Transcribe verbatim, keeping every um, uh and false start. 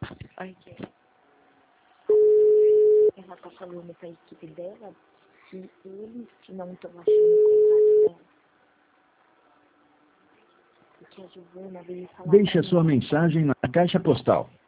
Ok. Ela tá falando pra equipe dela que eles não estão achando o contato dela. Porque a Giovana veio falar Deixe pra a sua mim. mensagem na caixa postal